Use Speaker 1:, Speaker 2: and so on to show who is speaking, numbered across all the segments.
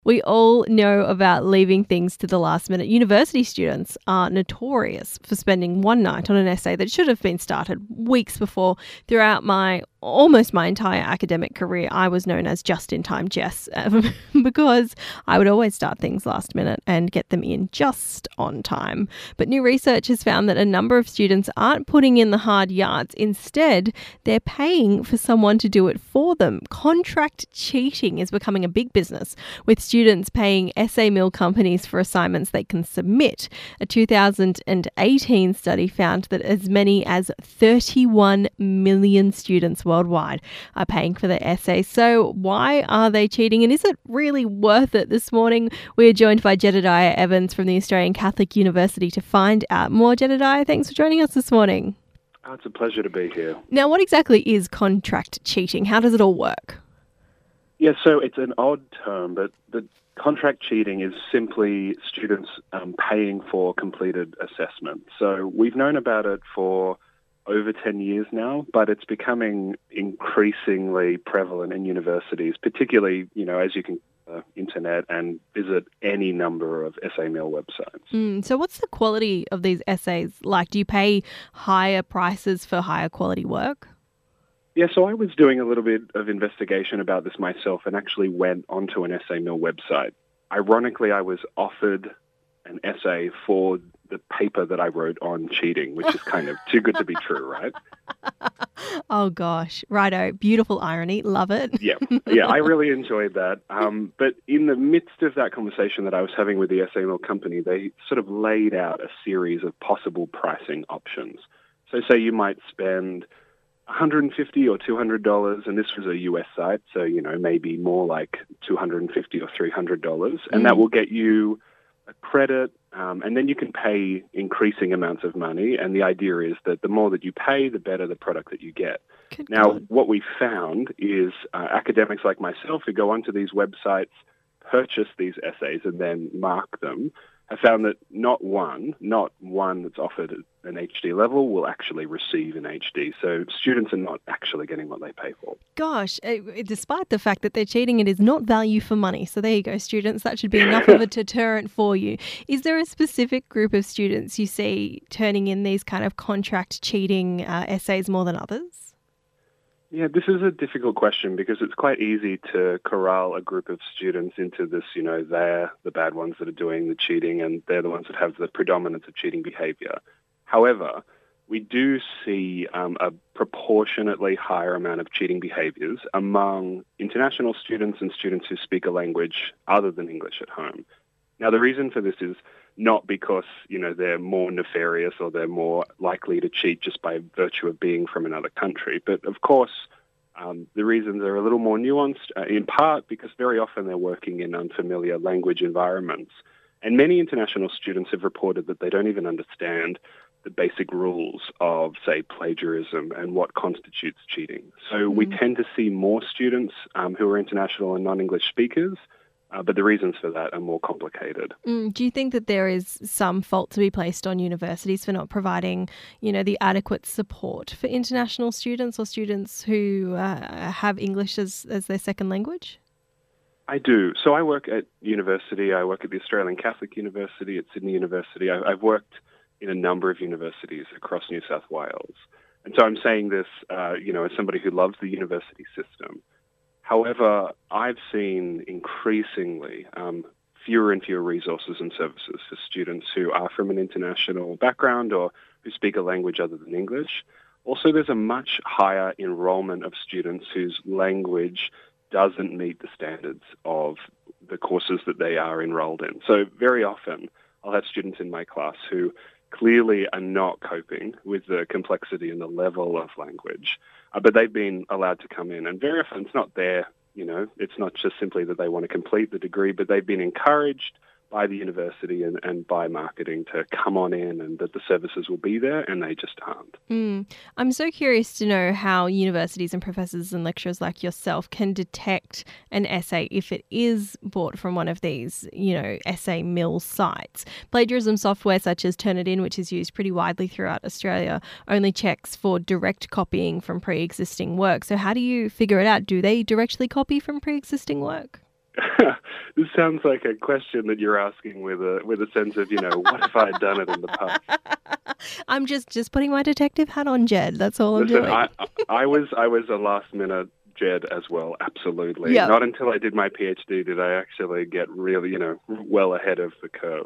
Speaker 1: We all know about leaving things to the last minute. University students are notorious for spending one night on an essay that should have been started weeks before. Throughout almost my entire academic career, I was known as just-in-time Jess because I would always start things last minute and get them in just on time. But new research has found that a number of students aren't putting in the hard yards. Instead, they're paying for someone to do it for them. Contract cheating is becoming a big business, with students paying essay mill companies for assignments they can submit. A 2018 study found that as many as 31 million students worldwide are paying for their essays. So why are they cheating, and is it really worth it? This morning we are joined by Jedediah Evans from the Australian Catholic University to find out more. Jedediah, thanks for joining us this morning.
Speaker 2: Oh, it's a pleasure to be here.
Speaker 1: Now, what exactly is contract cheating? How does it all work?
Speaker 2: Yeah, so it's an odd term, but the contract cheating is simply students paying for completed assessment. So we've known about it for over 10 years now, but it's becoming increasingly prevalent in universities, particularly, as you can internet and visit any number of essay mill websites.
Speaker 1: So what's the quality of these essays like? Do you pay higher prices for higher quality work?
Speaker 2: Yeah, so I was doing a little bit of investigation about this myself and actually went onto an essay mill website. Ironically, I was offered an essay for the paper that I wrote on cheating, which is kind of too good to be true, right?
Speaker 1: Oh, gosh. Righto. Beautiful irony. Love it.
Speaker 2: Yeah, I really enjoyed that. But in the midst of that conversation that I was having with the essay mill company, they sort of laid out a series of possible pricing options. So say you might spend $150 or $200, and this was a US site, so, maybe more like $250 or $300, and that will get you a credit, and then you can pay increasing amounts of money, and the idea is that the more that you pay, the better the product that you get.
Speaker 1: Good
Speaker 2: Now,
Speaker 1: God.
Speaker 2: what we found is academics like myself who go onto these websites, purchase these essays, and then mark them, I found that not one that's offered at an HD level will actually receive an HD. So students are not actually getting what they pay for.
Speaker 1: Gosh, despite the fact that they're cheating, it is not value for money. So there you go, students. That should be enough of a deterrent for you. Is there a specific group of students you see turning in these kind of contract cheating essays more than others?
Speaker 2: Yeah, this is a difficult question because it's quite easy to corral a group of students into this, they're the bad ones that are doing the cheating and they're the ones that have the predominance of cheating behavior. However, we do see a proportionately higher amount of cheating behaviors among international students and students who speak a language other than English at home. Now, the reason for this is not because, they're more nefarious or they're more likely to cheat just by virtue of being from another country. But of course, the reasons are a little more nuanced, in part because very often they're working in unfamiliar language environments. And many international students have reported that they don't even understand the basic rules of, say, plagiarism and what constitutes cheating. So we tend to see more students who are international and non-English speakers, but the reasons for that are more complicated.
Speaker 1: Do you think that there is some fault to be placed on universities for not providing, the adequate support for international students or students who have English as their second language?
Speaker 2: I do. So I work at university. I work at the Australian Catholic University, at Sydney University. I've worked in a number of universities across New South Wales. And so I'm saying this, as somebody who loves the university system. However, I've seen increasingly fewer and fewer resources and services for students who are from an international background or who speak a language other than English. Also, there's a much higher enrollment of students whose language doesn't meet the standards of the courses that they are enrolled in. So very often, I'll have students in my class who clearly are not coping with the complexity and the level of language, but they've been allowed to come in. And very often it's not it's not just simply that they want to complete the degree, but they've been encouraged by the university and by marketing to come on in and that the services will be there, and they just aren't.
Speaker 1: I'm so curious to know how universities and professors and lecturers like yourself can detect an essay if it is bought from one of these, essay mill sites. Plagiarism software such as Turnitin, which is used pretty widely throughout Australia, only checks for direct copying from pre-existing work. So how do you figure it out? Do they directly copy from pre-existing work?
Speaker 2: This sounds like a question that you're asking with a sense of, what if I'd done it in the past?
Speaker 1: I'm just putting my detective hat on, Jed. That's all I'm
Speaker 2: Listen,
Speaker 1: doing.
Speaker 2: I was a last minute Jed as well, absolutely.
Speaker 1: Yep.
Speaker 2: Not until I did my PhD did I actually get really, well ahead of the curve.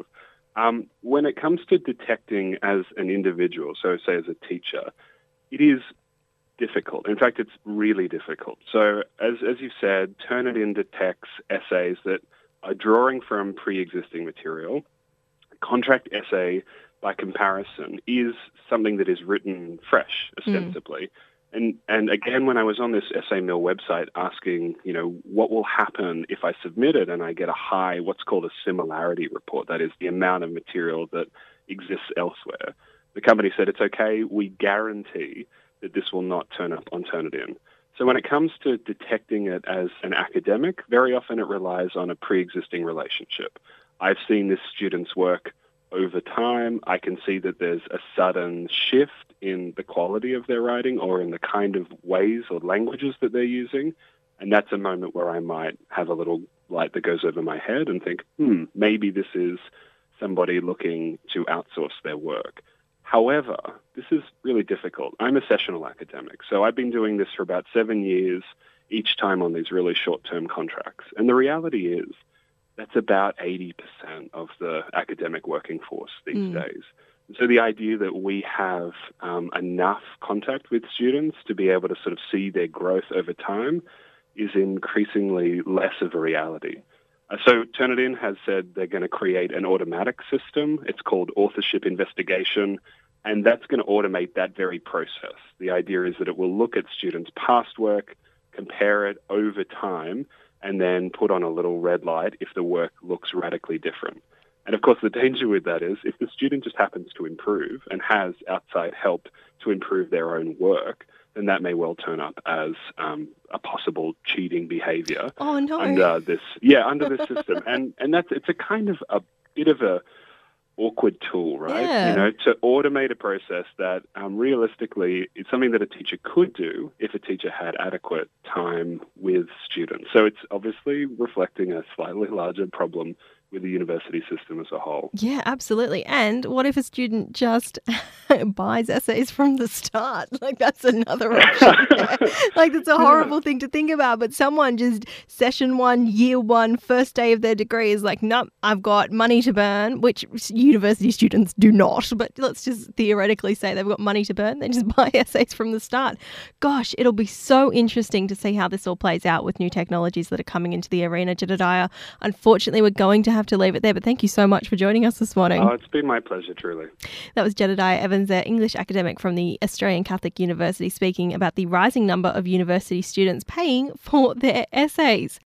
Speaker 2: When it comes to detecting as an individual, so say as a teacher, it is difficult. In fact, it's really difficult. So as you said, Turnitin detects essays that are drawing from pre-existing material. Contract essay, by comparison, is something that is written fresh, ostensibly. And again, when I was on this Essay Mill website asking, what will happen if I submit it and I get a high, what's called a similarity report, that is the amount of material that exists elsewhere, the company said, it's okay, we guarantee that this will not turn up on Turnitin. So when it comes to detecting it as an academic, very often it relies on a pre-existing relationship. I've seen this student's work over time. I can see that there's a sudden shift in the quality of their writing or in the kind of ways or languages that they're using. And that's a moment where I might have a little light that goes over my head and think, maybe this is somebody looking to outsource their work. However, this is really difficult. I'm a sessional academic, so I've been doing this for about 7 years, each time on these really short-term contracts. And the reality is that's about 80% of the academic working force these days. So the idea that we have enough contact with students to be able to sort of see their growth over time is increasingly less of a reality. So Turnitin has said they're going to create an automatic system. It's called authorship investigation, and that's going to automate that very process. The idea is that it will look at students' past work, compare it over time, and then put on a little red light if the work looks radically different. And of course, the danger with that is if the student just happens to improve and has outside help to improve their own work, then that may well turn up as a possible cheating behavior.
Speaker 1: Oh, no.
Speaker 2: Under this system. And it's a kind of a bit of a awkward tool, right?
Speaker 1: Yeah.
Speaker 2: To automate a process that realistically is something that a teacher could do if a teacher had adequate time with students. So it's obviously reflecting a slightly larger problem with the university system as a whole.
Speaker 1: Yeah, absolutely. And what if a student just buys essays from the start? Like, that's another option. Like, that's a horrible thing to think about. But someone just session 1, year 1, first day of their degree is like, nope, I've got money to burn, which university students do not. But let's just theoretically say they've got money to burn. They just buy essays from the start. Gosh, it'll be so interesting to see how this all plays out with new technologies that are coming into the arena, Jedediah. Unfortunately, we're going to have to leave it there, but thank you so much for joining us this morning.
Speaker 2: Oh, it's been my pleasure, truly.
Speaker 1: That was Jedediah Evans, an English academic from the Australian Catholic University, speaking about the rising number of university students paying for their essays.